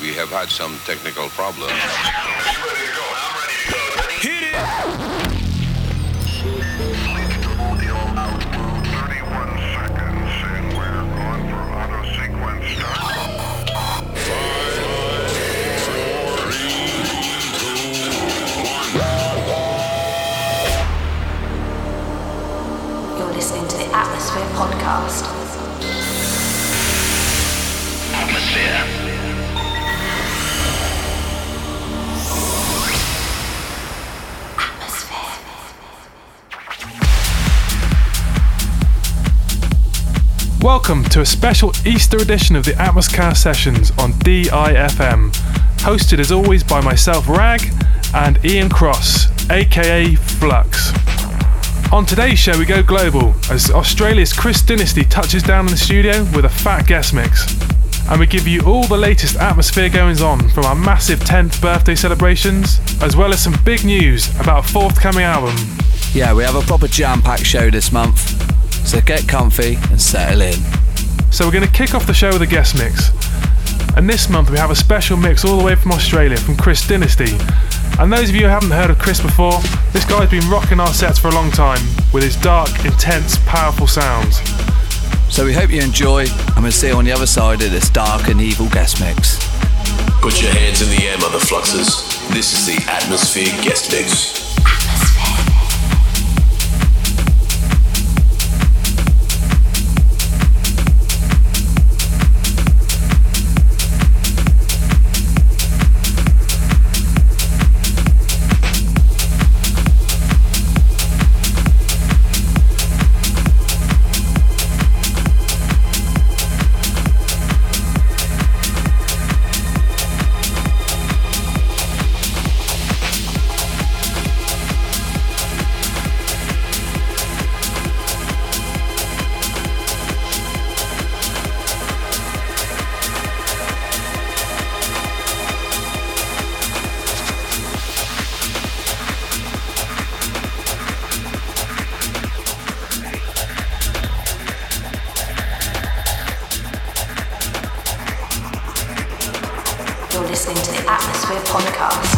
We have had some technical problems. Hit it! 31 seconds and we're going for auto sequence start. 5, 4, 3, 2, 1. You're listening to the Atmosphere Podcast. Atmosphere. Welcome to a special Easter edition of the Atmoscast Sessions on DIFM, hosted as always by myself, Rag, and Ian Cross, aka Flux. On today's show we go global as Australia's Chris Dynasty touches down in the studio with a fat guest mix. And we give you all the latest Atmosphere goings on from our massive 10th birthday celebrations, as well as some big news about a forthcoming album. Yeah, we have a proper jam-packed show this month, so get comfy and settle in. So we're going to kick off the show with a guest mix. And this month we have a special mix all the way from Australia from Chris Dynasty. And those of you who haven't heard of Chris before, this guy's been rocking our sets for a long time with his dark, intense, powerful sounds. So we hope you enjoy, and we'll see you on the other side of this dark and evil guest mix. Put your hands in the air, mother fluxes. This is the Atmosphere Guest Mix. You're listening to the Atmosphere Podcast.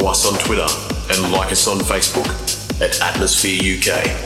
follow us on Twitter and like us on Facebook at Atmosphere UK.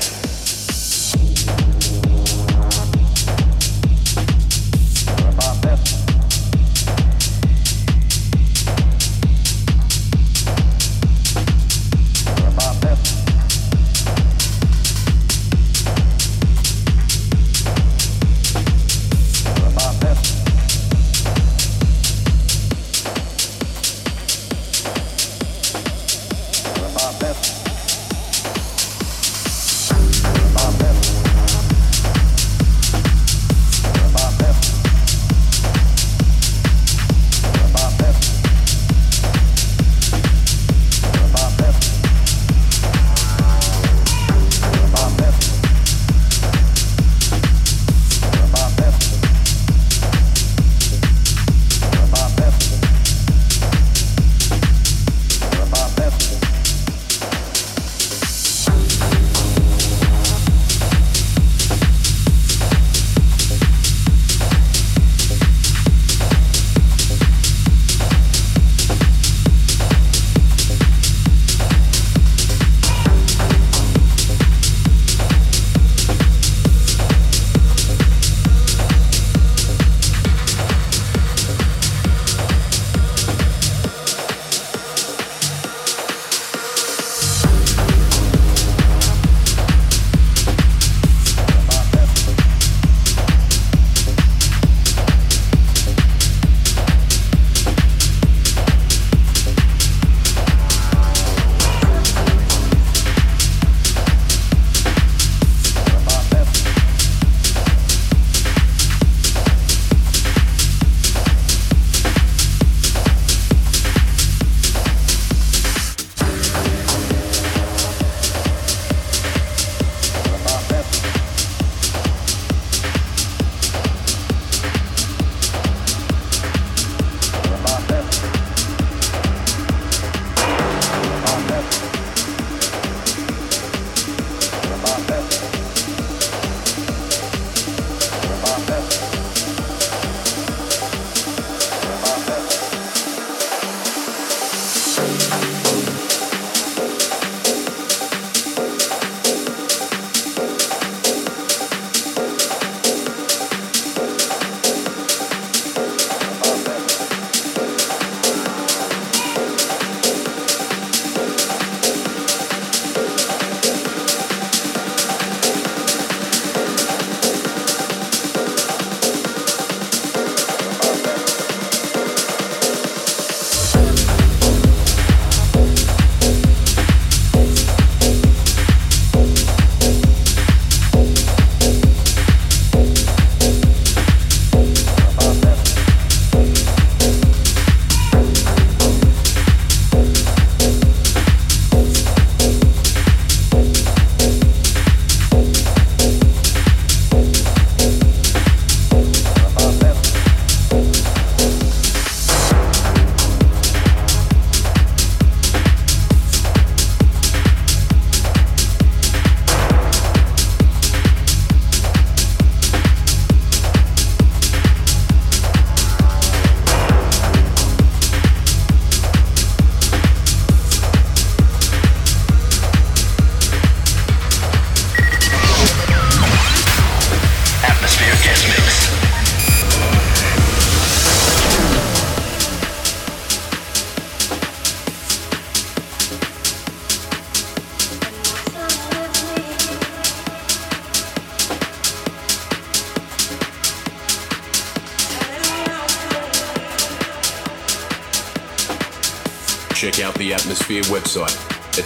Check out the Atmosphere website at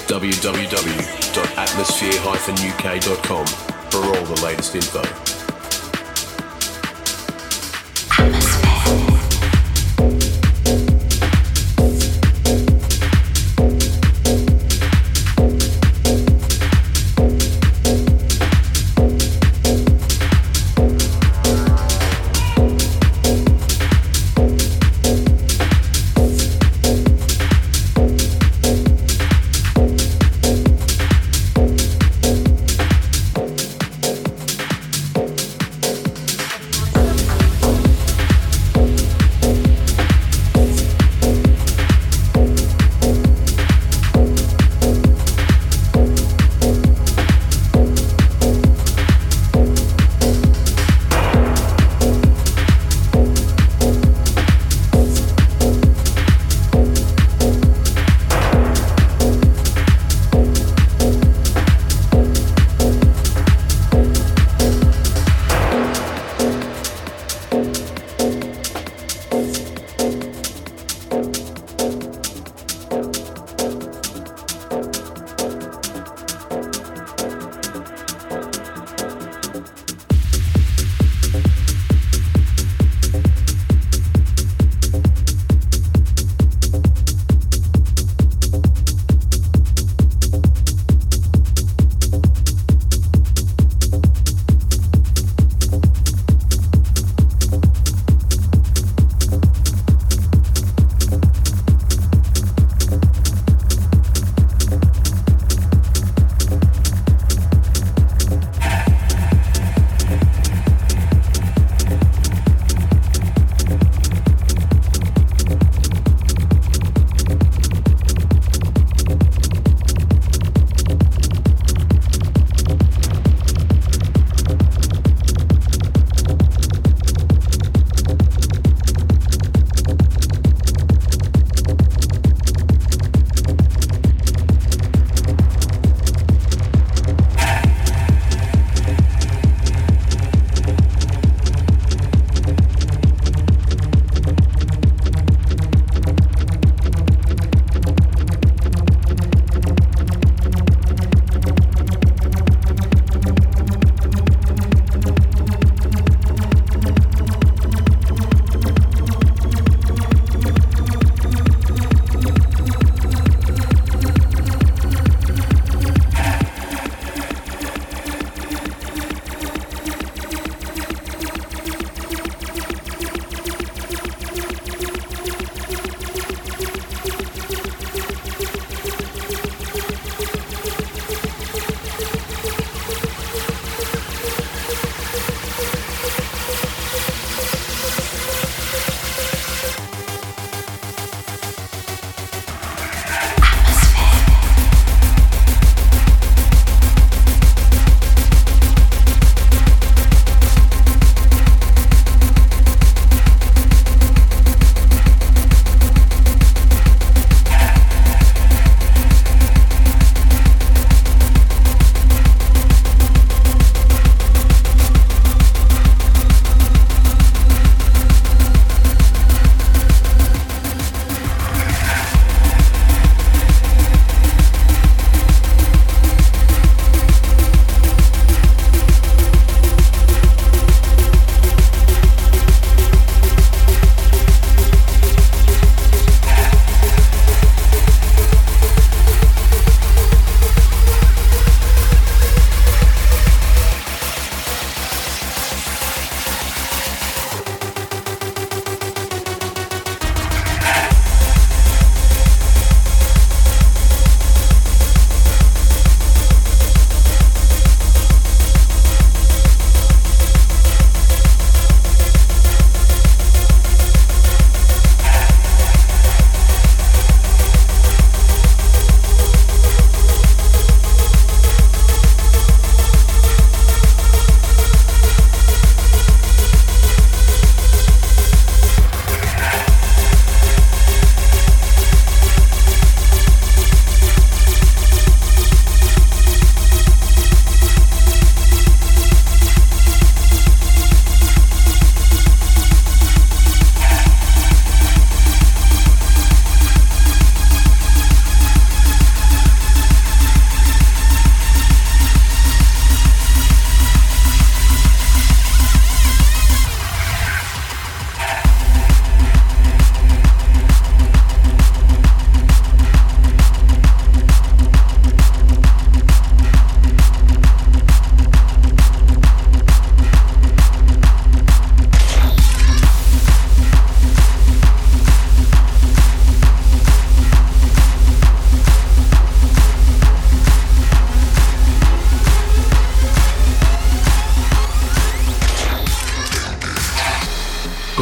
www.atmosphere-uk.com for all the latest info.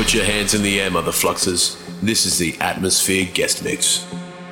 Put your hands in the air, mother fluxes. This is the Atmosphere Guest Mix.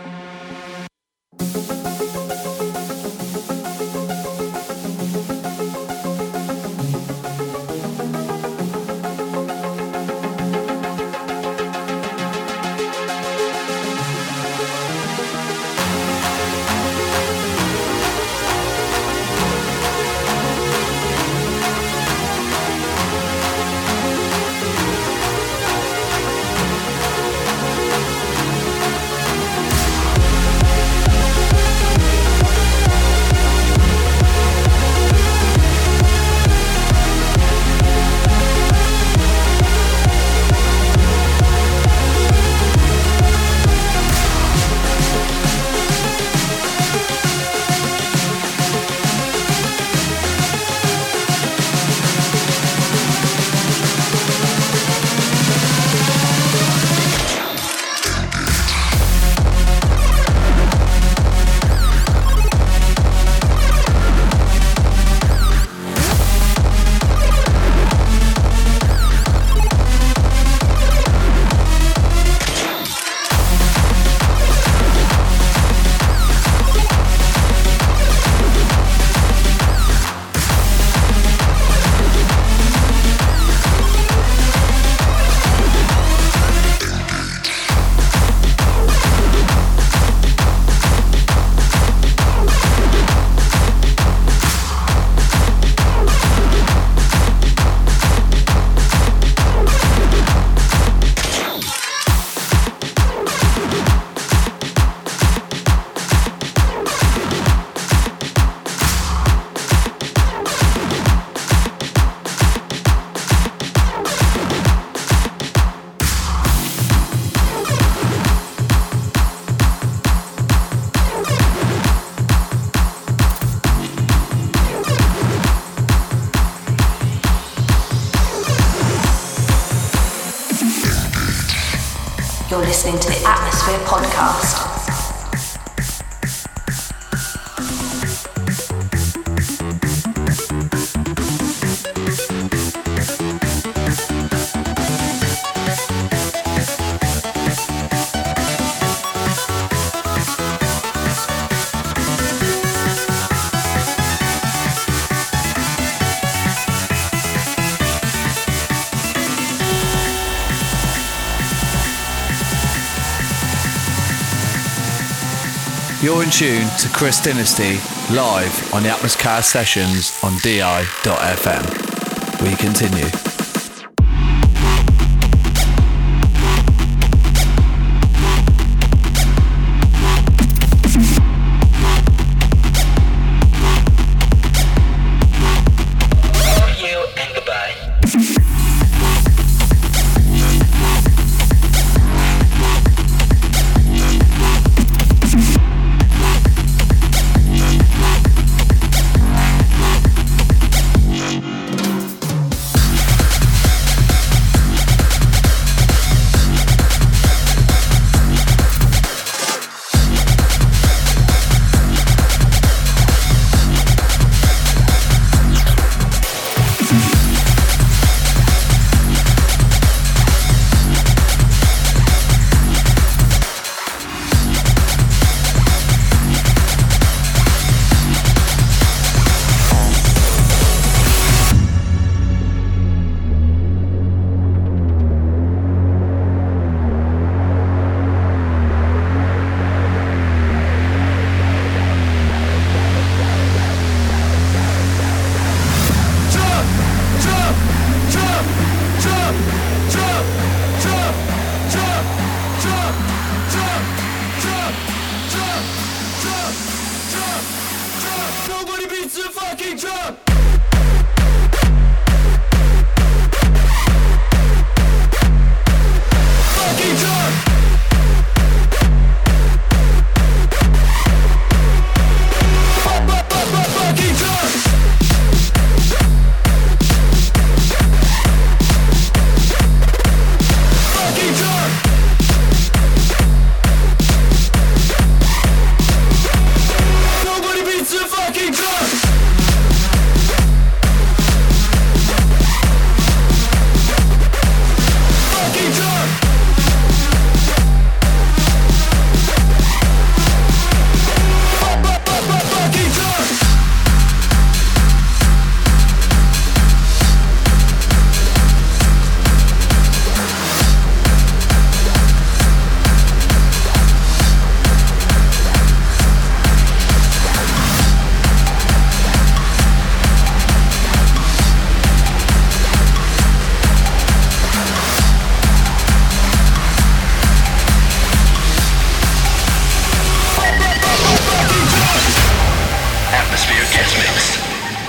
You're listening to the Atmosphere Podcast. You're in tune to Chris Dynasty live on the Atmosphere Sessions on DI.FM. We continue. Guest Mix.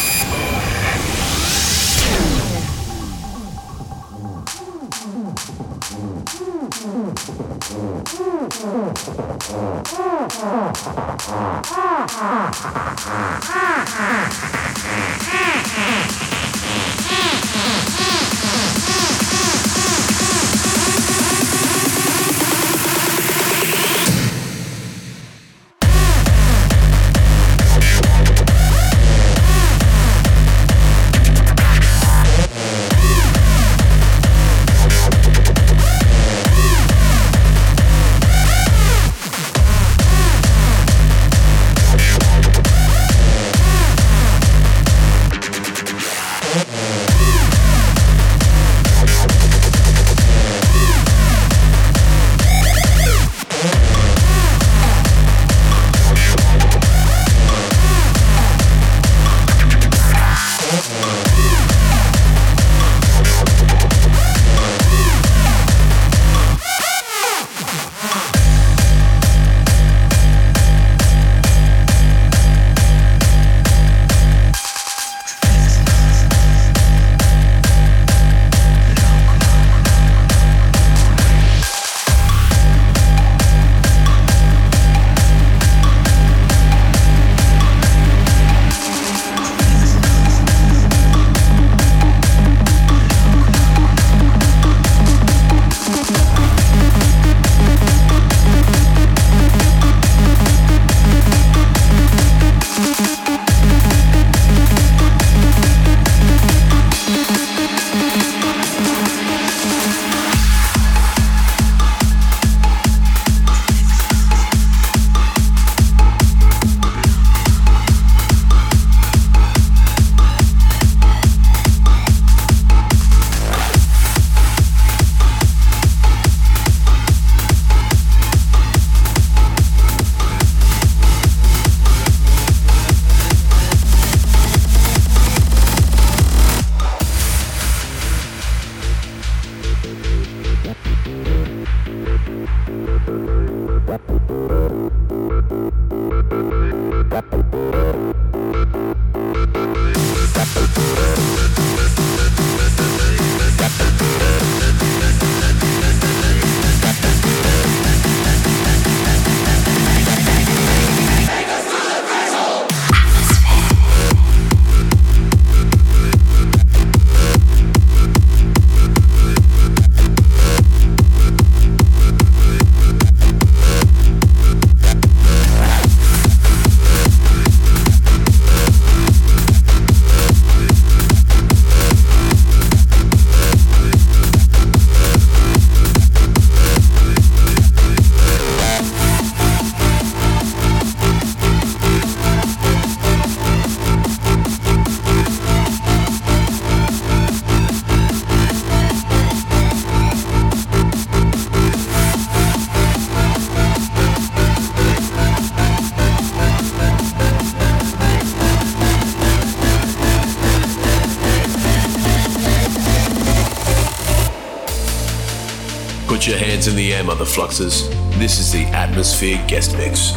Put your hands in the air, mother fluxes. This is the Atmosphere Guest Mix.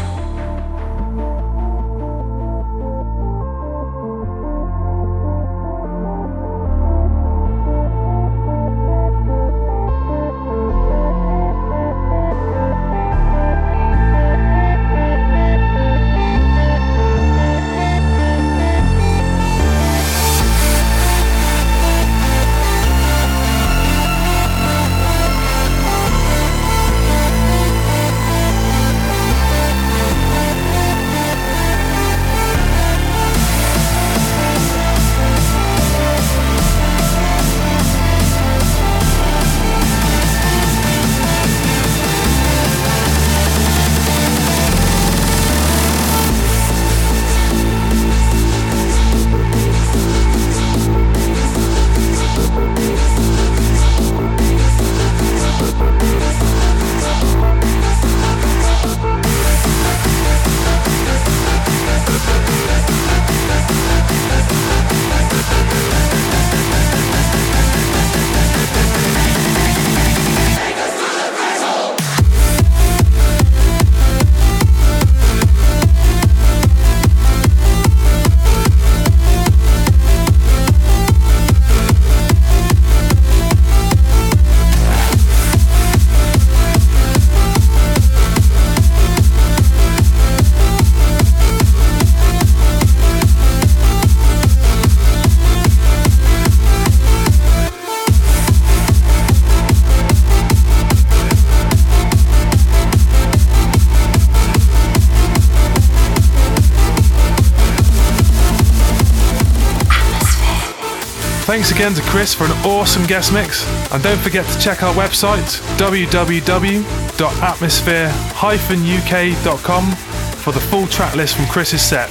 Thanks again to Chris for an awesome guest mix, and don't forget to check our website www.atmosphere-uk.com for the full track list from Chris's set.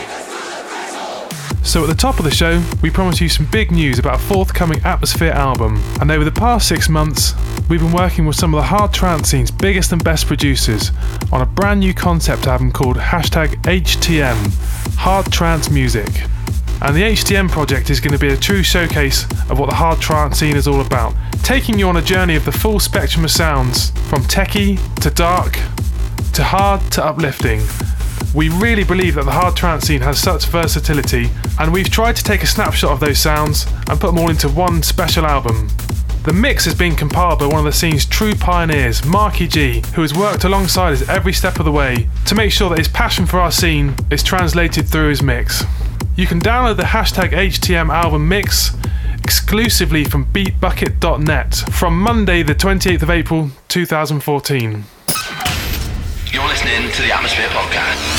So at the top of the show, we promise you some big news about a forthcoming Atmosphere album, and over the past 6 months, we've been working with some of the hard trance scene's biggest and best producers on a brand new concept album called #HTM, Hard Trance Music. And the HTM project is going to be a true showcase of what the hard trance scene is all about, taking you on a journey of the full spectrum of sounds, from techie to dark to hard to uplifting. We really believe that the hard trance scene has such versatility, and we've tried to take a snapshot of those sounds and put them all into one special album. The mix has been compiled by one of the scene's true pioneers, Marky G, who has worked alongside us every step of the way to make sure that his passion for our scene is translated through his mix. You can download the #HTM album mix exclusively from beatbucket.net from Monday the 28th of April 2014. You're listening to the Atmosphere Podcast.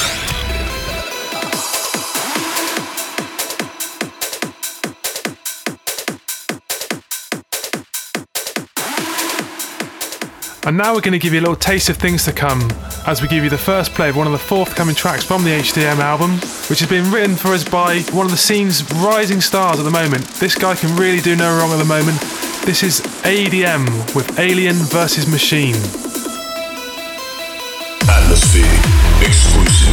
And now we're going to give you a little taste of things to come as we give you the first play of one of the forthcoming tracks from the HTM album, which has been written for us by one of the scene's rising stars at the moment. This guy can really do no wrong at the moment. This is ADM with Alien vs. Machine. Atmosphere exclusive.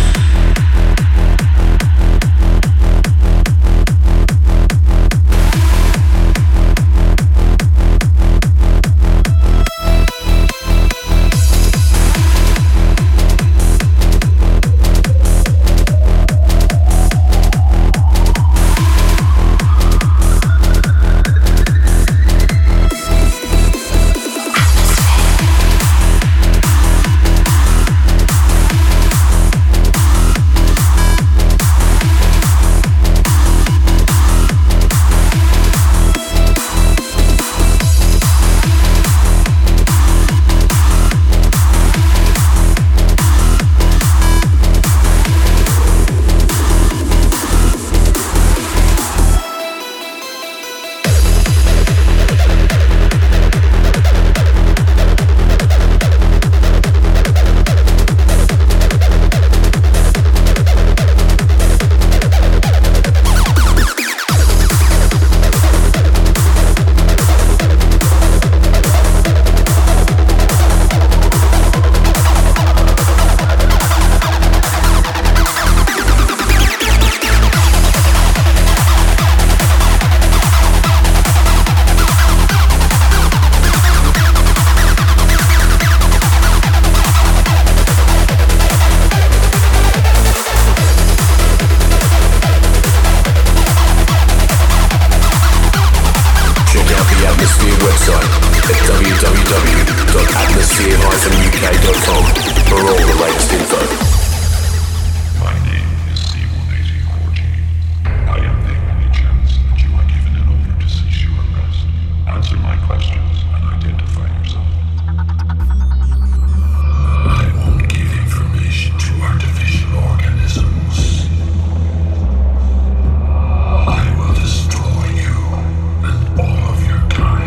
www.atmosphere-uk.com for all the latest info. My name is C-180-4G. I am the only chance that you are given in order to secure rest. Answer my questions and identify yourself. I won't give information to artificial organisms. I will destroy you and all of your kind.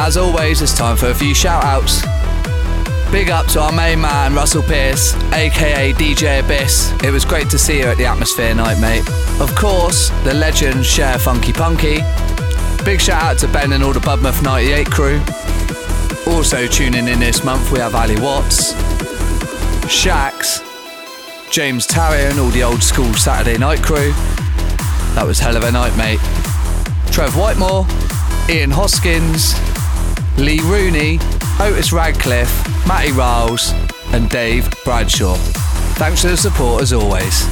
as always, it's time for a few shout-outs. Big up to our main man, Russell Pierce, aka DJ Abyss. It was great to see you at the Atmosphere night, mate. Of course, the legend Cher Funky Punky. Big shout out to Ben and all the Budmouth 98 crew. Also tuning in this month, we have Ali Watts, Shax, James Tarrier and all the old school Saturday night crew. That was hell of a night, mate. Trev Whitemore, Ian Hoskins, Lee Rooney, Otis Radcliffe, Matty Riles and Dave Bradshaw. Thanks for the support as always.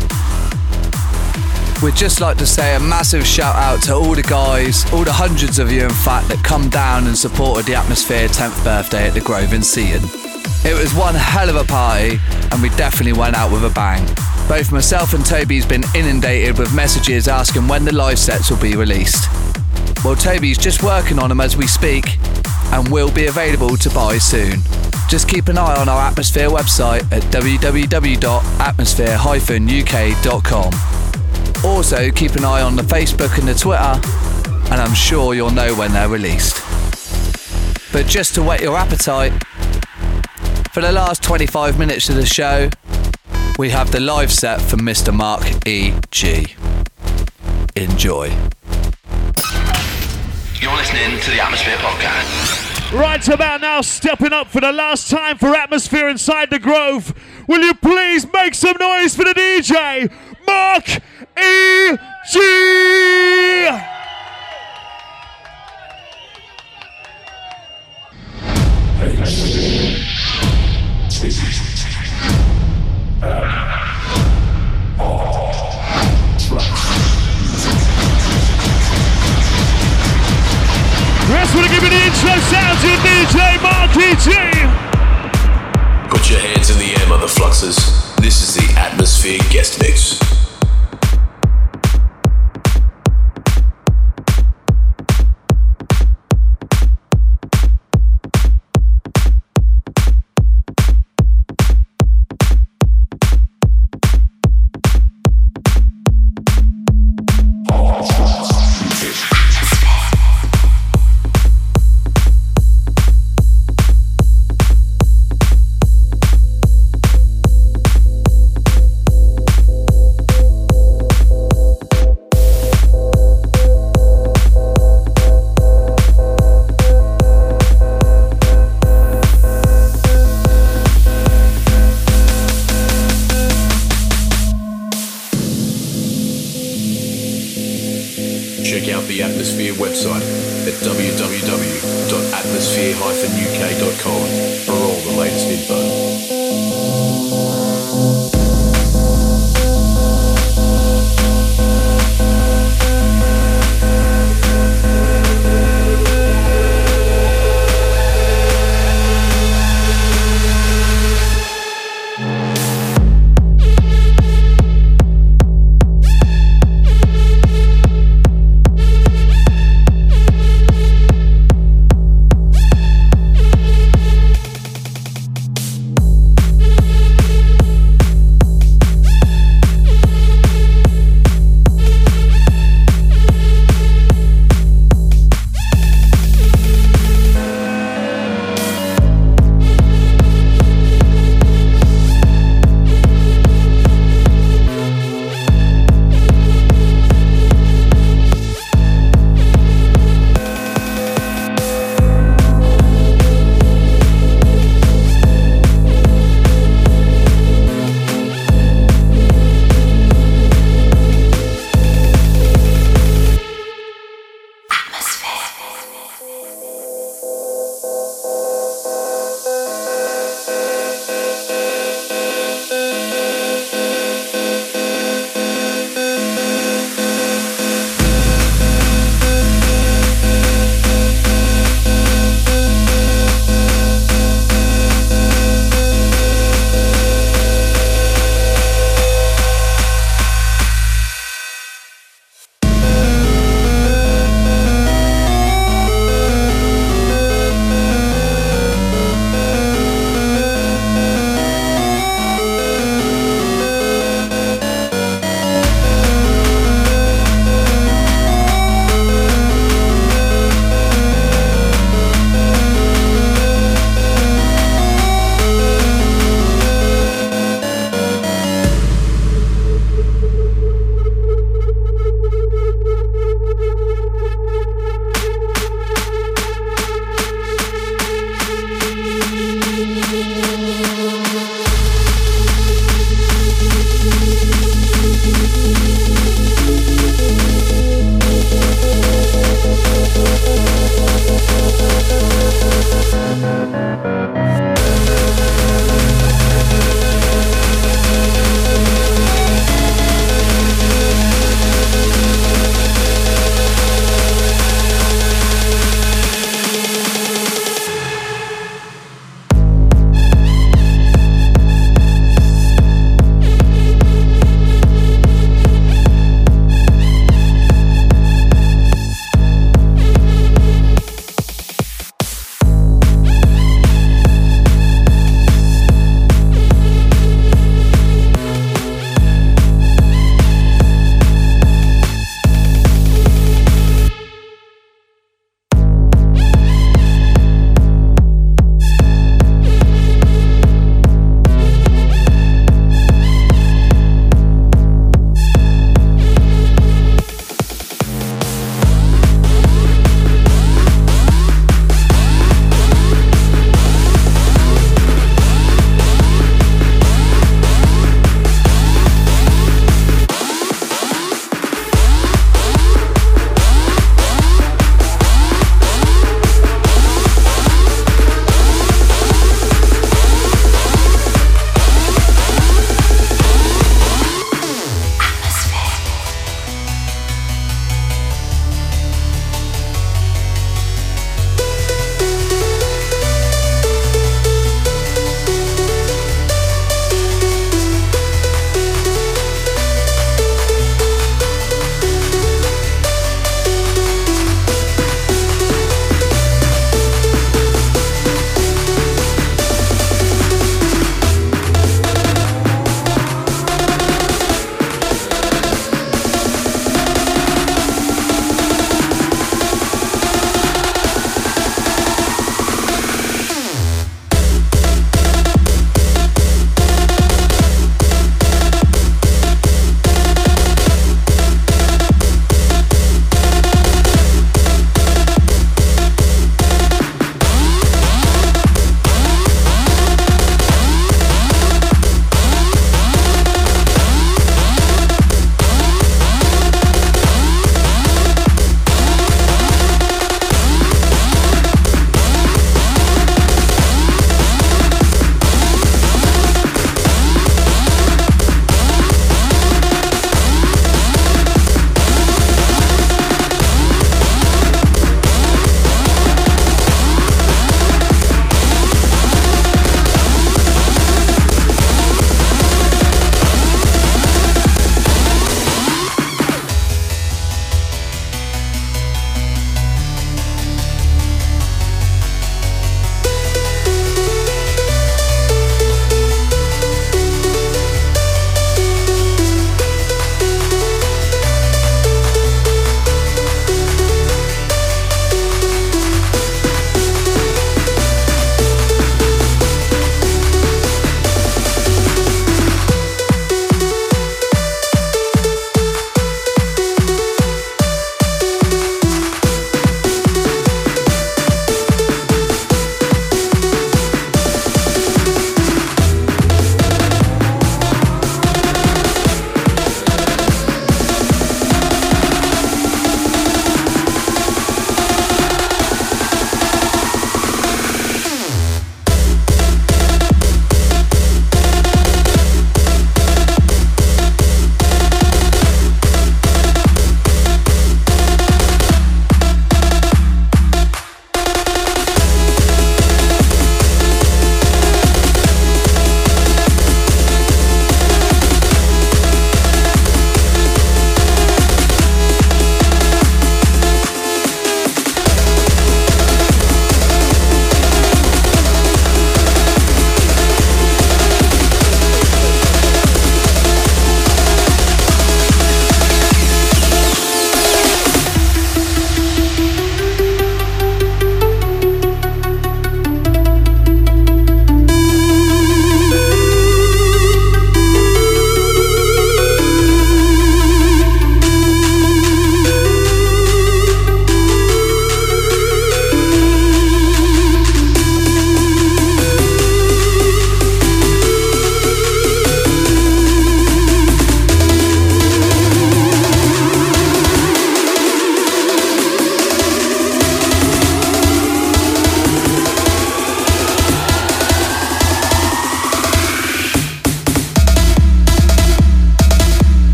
We'd just like to say a massive shout out to all the guys, all the hundreds of you in fact, that come down and supported the Atmosphere 10th birthday at the Grove in Seaton. It was one hell of a party and we definitely went out with a bang. Both myself and Toby's been inundated with messages asking when the live sets will be released. Well, Toby's just working on them as we speak and will be available to buy soon. Just keep an eye on our Atmosphere website at www.atmosphere-uk.com. Also keep an eye on the Facebook and the Twitter, and I'm sure you'll know when they're released. But just to whet your appetite, for the last 25 minutes of the show, we have the live set from Mr. Mark E.G. Enjoy. You're listening to the Atmosphere Podcast. Right about now, stepping up for the last time for Atmosphere inside the Grove. Will you please make some noise for the DJ, Mark E.G. Rest want to give you the intro sound to DJ Mark E.G. Put your hands in the air, mother fluxers. This is the Atmosphere Guest Mix. Check out the Atmosphere website at www.atmosphere-uk.com for all the latest info.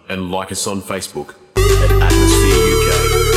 and like us on Facebook at Atmosphere UK.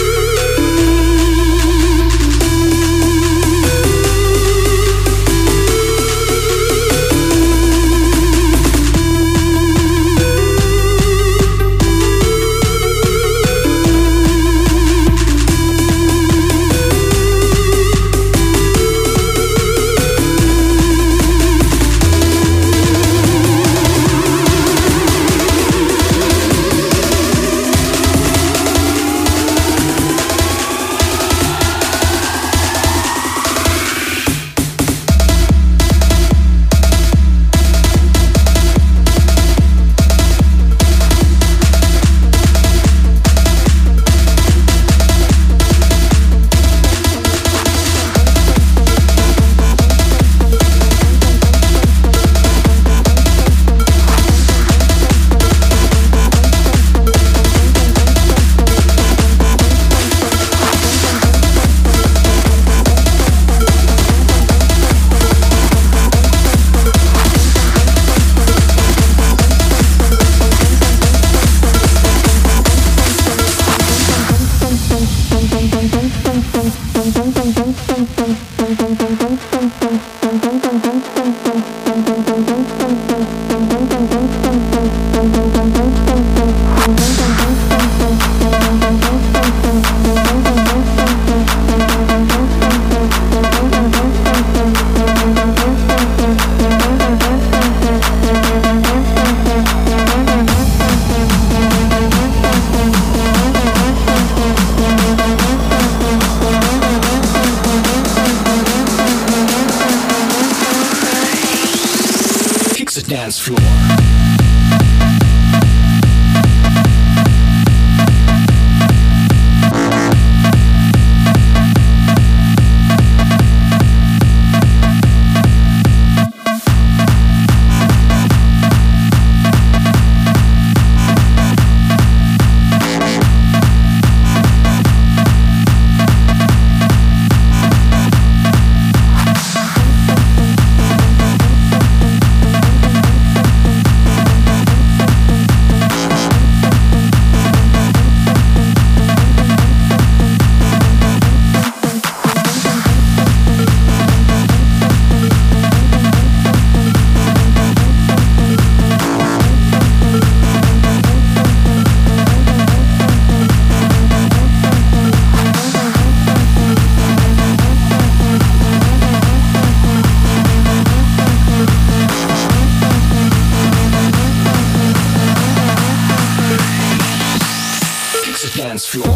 Dance floor. Dance floor.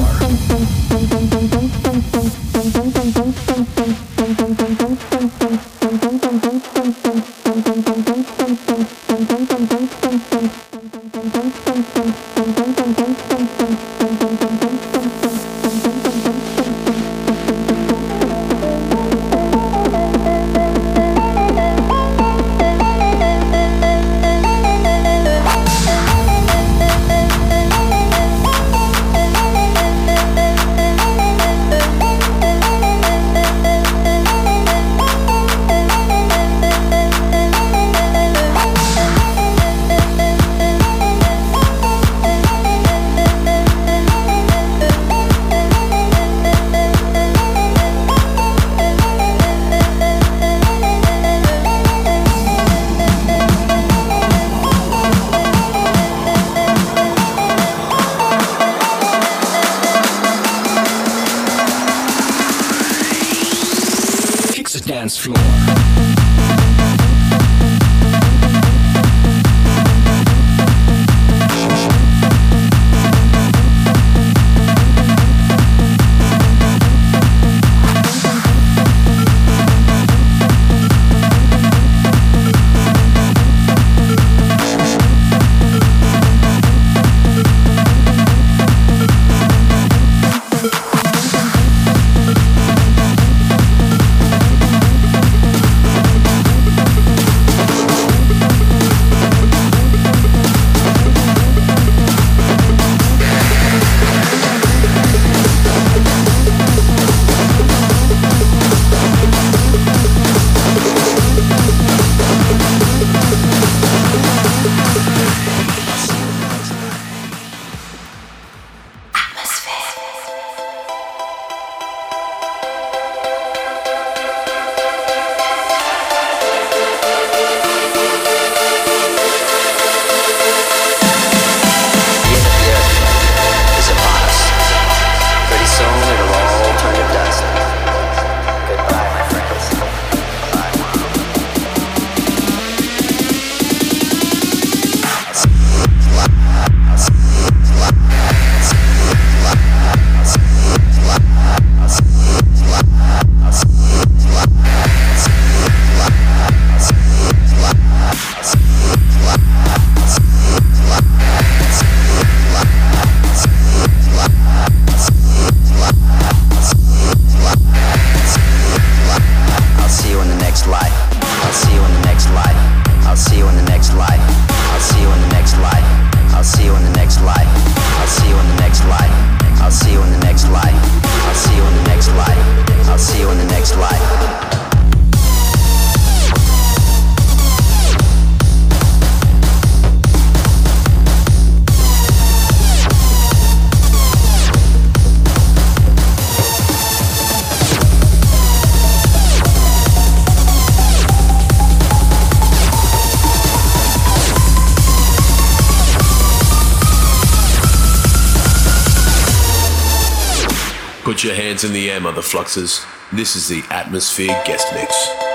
Put your hands in the air, mother fluxes. This is the Atmosphere Guest Mix.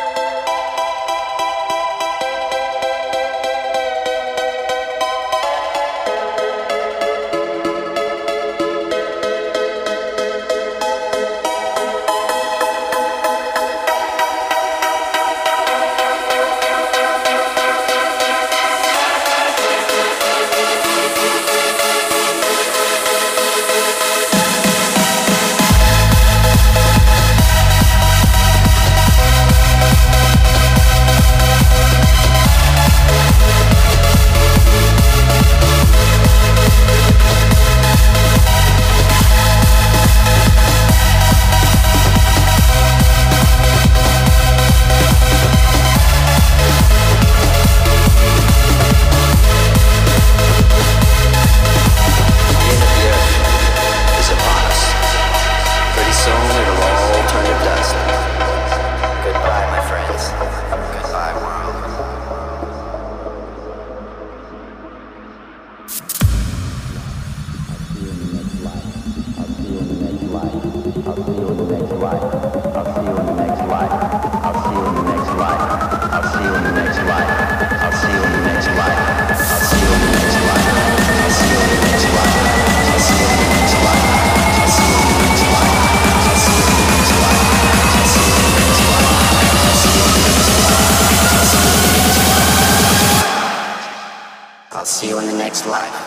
I'll see you in the next life.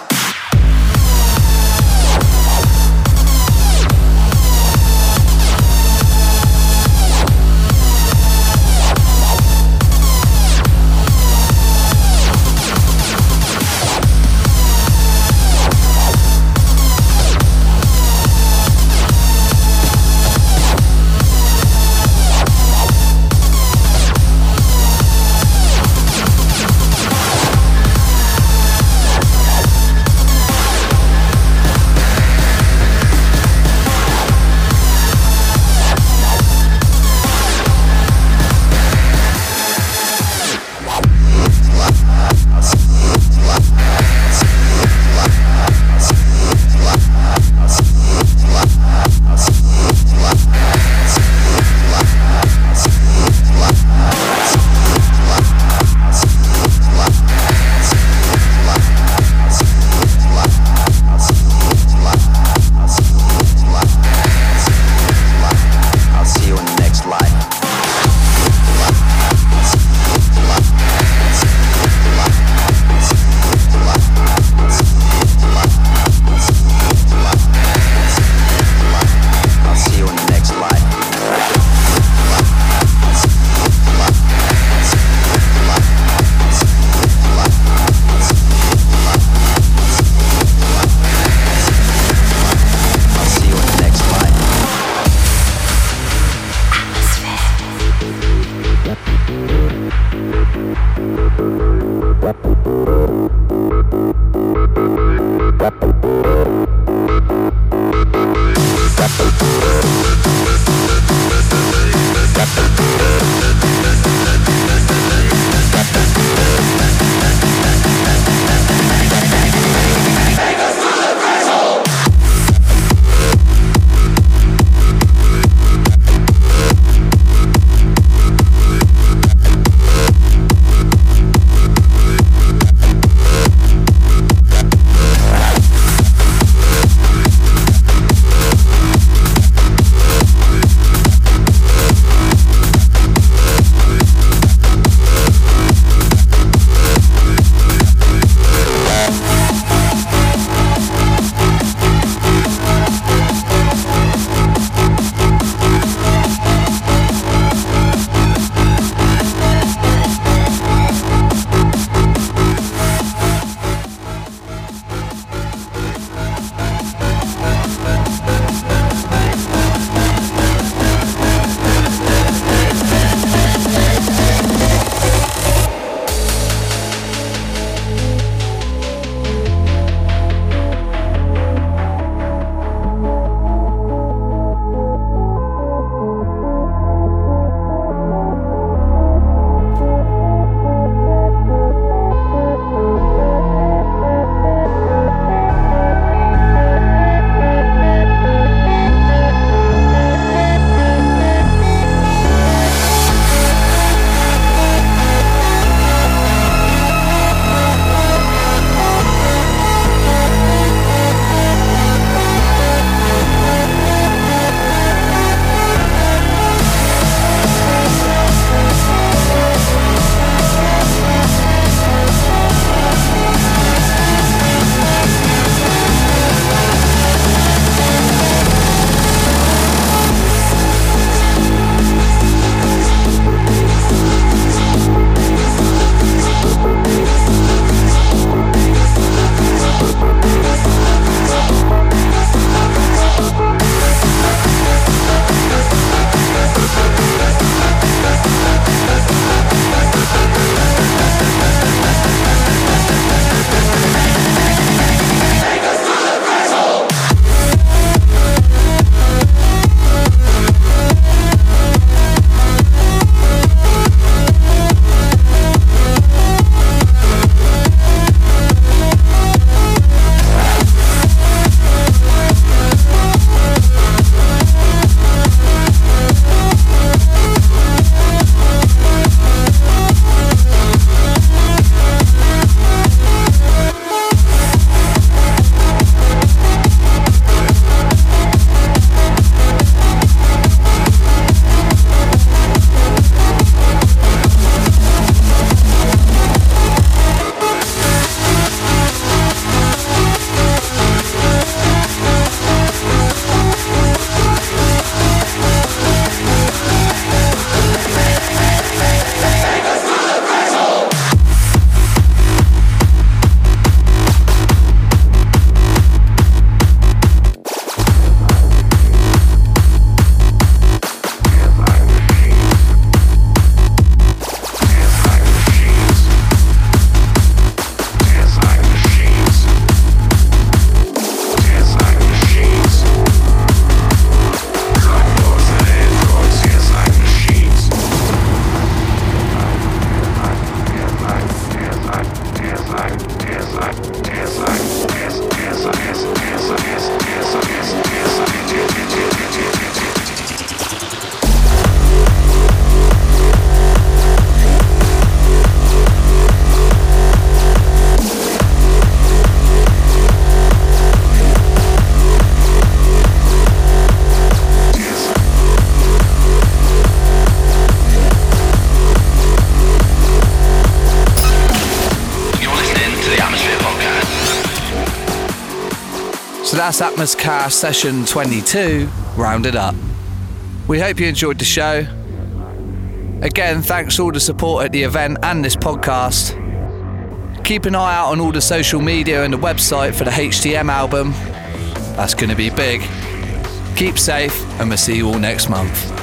So that's Atmoscast Session 22, rounded up. We hope you enjoyed the show. Again, thanks for all the support at the event and this podcast. Keep an eye out on all the social media and the website for the HTM album. That's going to be big. Keep safe, and we'll see you all next month.